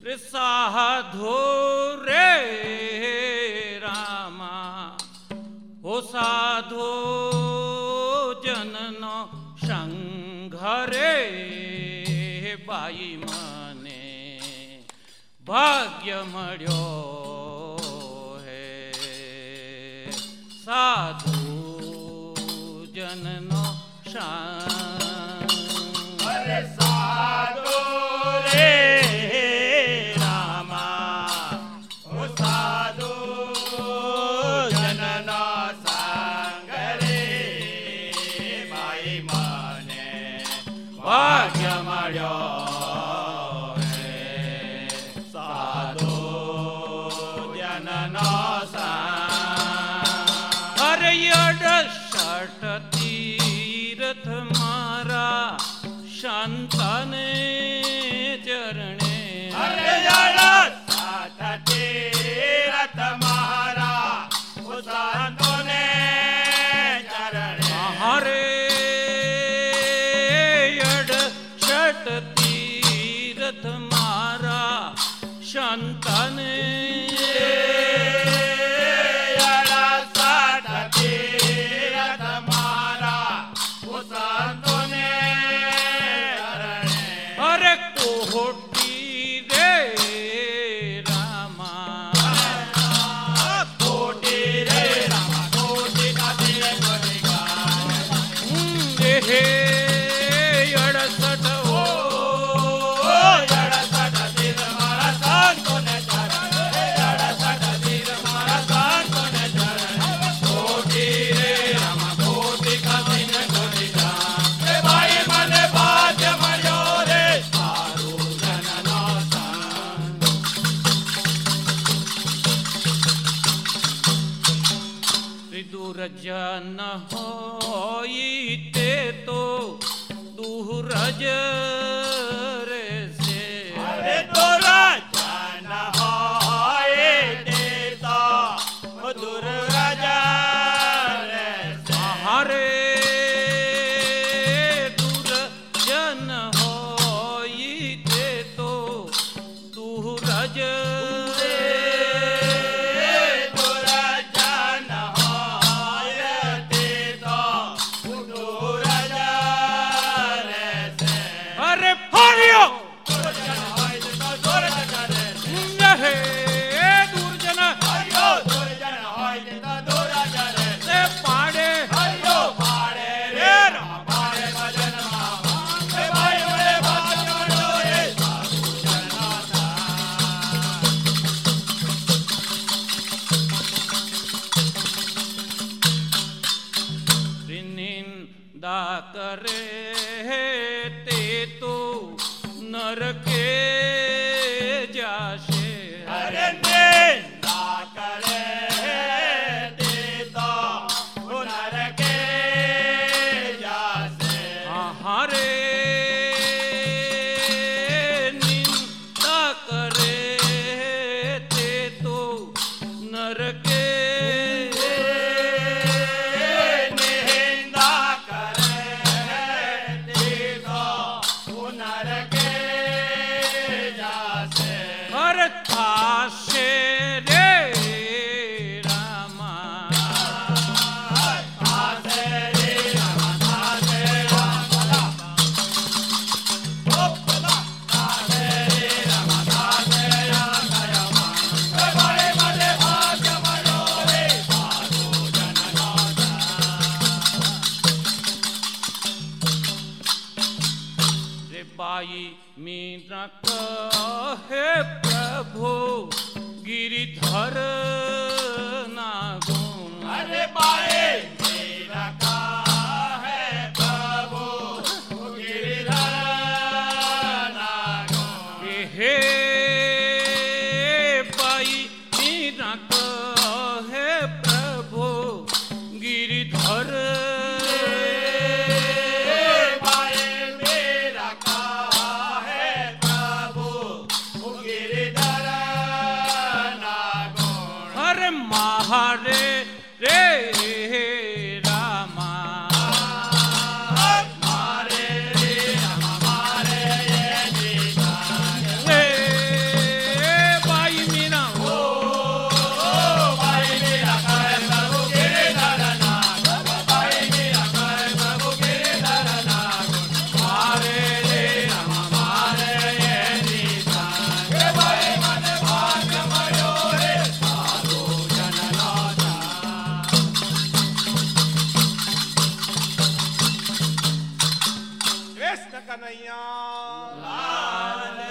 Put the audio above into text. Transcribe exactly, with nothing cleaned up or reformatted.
रे साधो रे रामा हो साधो जननो संघ रे बाई मने भाग्य मळ्यो हे साधु जननो संघ अरे साधु रे रामा ओ साधु जननो संघ रे बाई मने भाग्य मळ्यो तीर्थ मारा शांताने चरणे अरे साठ तीर्थ मारा शांतोने चरणे हरे यड षट तीर्थ मारा शांताने जन होई ते तो दूरज रे से अरे तोरा जन होई ते तो दूरज रे से हरे दूर जन होई ते तो दूरज करे ते तो नरके जाशे अरे निंदा करे ते तो नरके जाशे हरे निंदा करे ते तो नरके बाई मीरा कहे प्रभु गिरिधर नागुण अरे बाई मीरा कहे प्रभु गिरिधर नागुण हे बाई मीरा कहे प्रभु गिरिधर हरे रे रामा मारे रे रामा मारे ये जी रे કૃષ્ણ કનૈયા લાલ